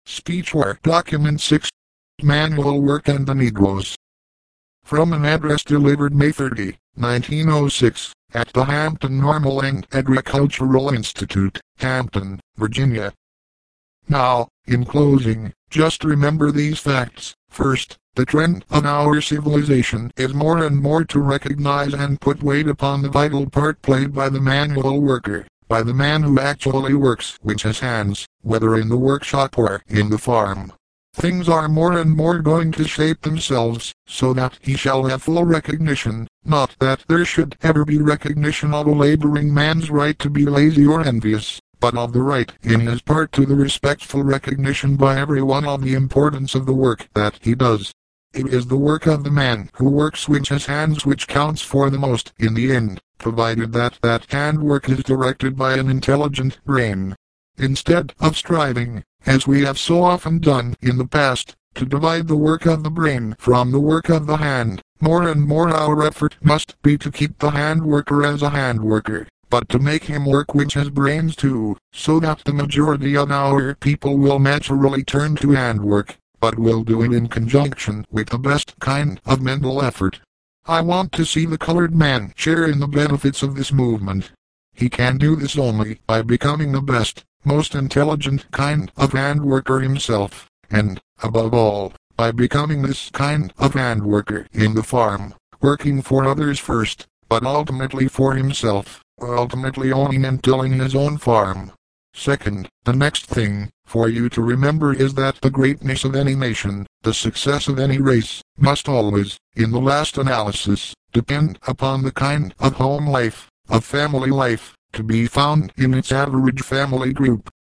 Speechware Document 6. Manual Work and the Negroes. From an address delivered May 30, 1906, at the Hampton Normal and Agricultural Institute, Hampton, Virginia. Now, in closing, just remember these facts. First, the trend of our civilization is more and more to recognize and put weight upon the vital part played by the manual worker, by the man who actually works with his hands, whether in the workshop or in the farm. Things are more and more going to shape themselves, so that he shall have full recognition, not that there should ever be recognition of a laboring man's right to be lazy or envious, but of the right in his part to the respectful recognition by everyone of the importance of the work that he does. It is the work of the man who works with his hands which counts for the most in the end, provided that handwork is directed by an intelligent brain. Instead of striving, as we have so often done in the past, to divide the work of the brain from the work of the hand, more and more our effort must be to keep the hand worker as a hand worker, but to make him work with his brains too, so that the majority of our people will naturally turn to handwork, but will do it in conjunction with the best kind of mental effort. I want to see the colored man share in the benefits of this movement. He can do this only by becoming the best, most intelligent kind of handworker himself, and, above all, by becoming this kind of handworker in the farm, working for others first, but ultimately for himself, ultimately owning and tilling his own farm. Second, the next thing for you to remember is that the greatness of any nation, the success of any race, must always, in the last analysis, depend upon the kind of home life, of family life, to be found in its average family group.